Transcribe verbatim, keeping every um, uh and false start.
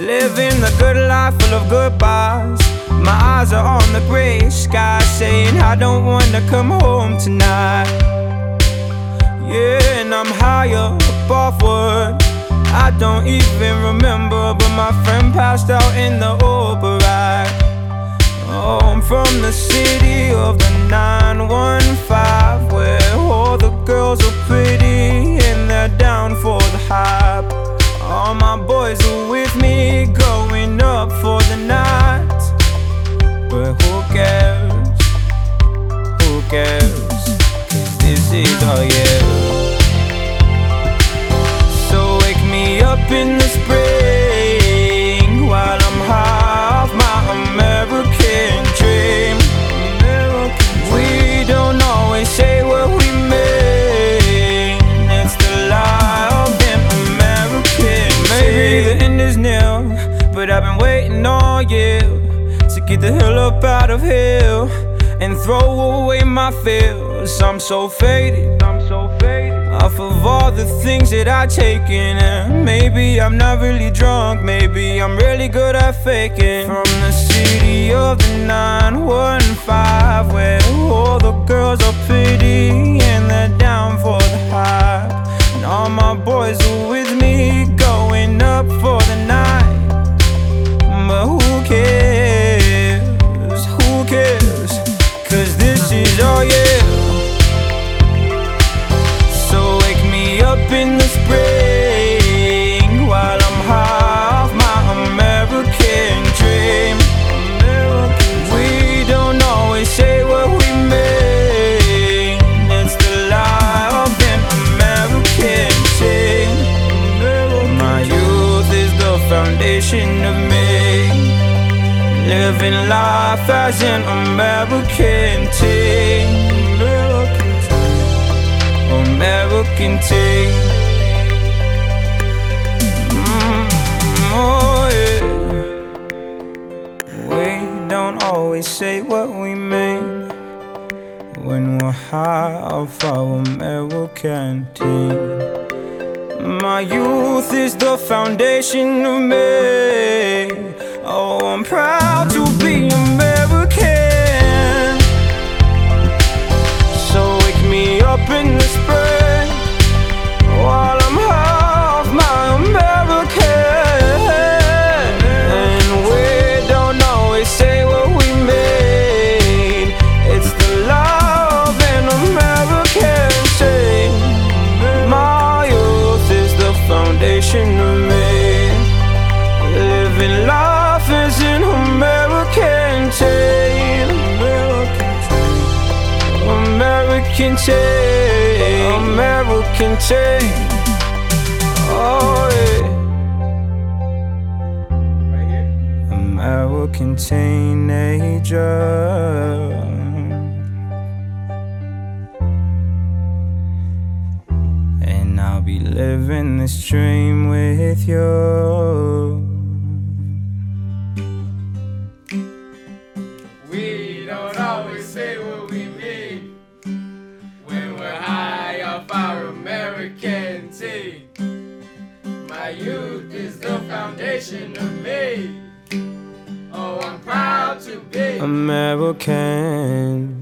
Living the good life full of goodbyes. My eyes are on the gray sky, saying I don't wanna come home tonight. Yeah, and I'm higher up offward. I don't even remember, but my friend passed out in the Uber ride. Oh, I'm from the city of the nine one five, where all the girls are pretty and they're down for the hype. All my boys are with me, going up for the night. But who cares? Who cares? 'Cause this is our year. So wake me up in the spring while I'm high off my American dream. We don't always say what we mean. It's the lie of an American. Maybe the end is near, but I've been waiting all year to get the hell up out of here and throw away my fears. I'm so faded, I'm so faded off of all the things that I've taken. And maybe I'm not really drunk, maybe I'm really good at faking. From the city of the nine one five, where all the girls are pretty and they're down for the hype. And all my boys are with me, going up for the night. But who cares? Who cares? 'Cause this is our year. So wake me up in the spring while I'm high off my American dream. We don't always say what we mean. It's the lie of an American dream. My youth is the foundation of me, living life as an American teen. American teen. Mm, oh yeah. We don't always say what we mean when we're high off our American teen. My youth is the foundation of me. Oh, I'm proud to be American. So wake me up in the spring while I'm half my American. And we don't always say what we mean. It's the love and American thing. My youth is the foundation of me, living life as an American teen. American teen, American teen. Oh yeah. American teenager. And I'll be living this dream with you. We don't always say what we mean when we're high off our American teen. My youth is the foundation of me. Oh, I'm proud to be American.